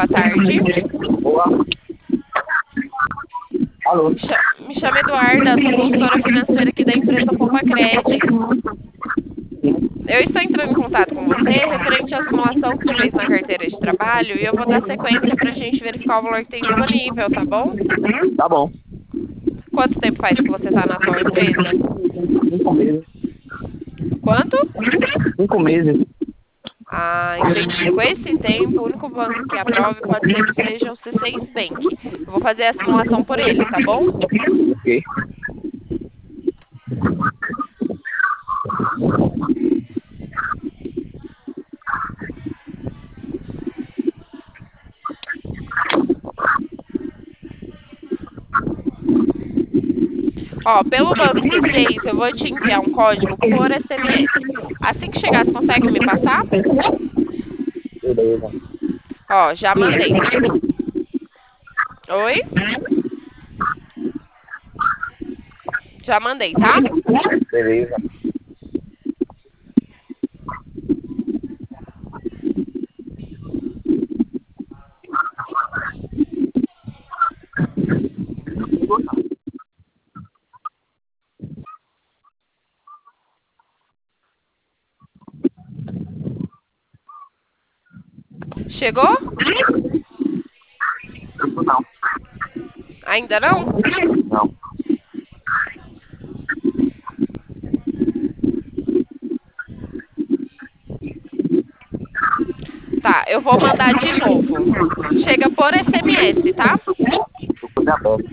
boa tarde. Boa. Alô? Me chamo Eduarda, sou consultora financeira aqui da empresa Poupacred. Eu estou entrando em contato com você referente à simulação que você fez na carteira de trabalho e eu vou dar sequência para a gente verificar o valor que tem disponível, tá bom? Tá bom. Quanto tempo faz que você está na atual empresa? 5 meses. Quanto? 5 meses. Ah, entendi. Com esse tempo, o único banco que aprove pode ser que seja o C6 Bank. Eu vou fazer a simulação por ele, tá bom? Ok. Ó, pelo banco C6, eu vou te enviar um código por SMS. Assim que chegar, você consegue me passar? Beleza. Ó, já mandei. Oi? Já mandei, tá? Beleza. Chegou? Não. Ainda não? Não. Tá, eu vou mandar de novo. Chega por SMS, tá? Tô com aberto.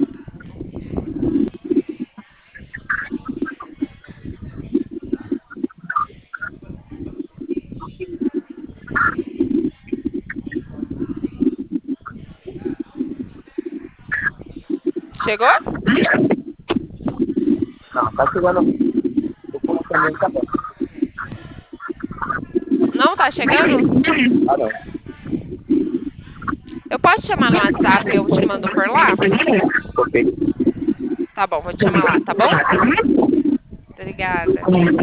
Chegou? Não, tá chegando. Tô com o também tá aberto. Não tá chegando? Ah, não. Eu posso te chamar no WhatsApp e eu te mando por lá? Ok. Tá bom, vou te chamar lá, tá bom? Obrigada.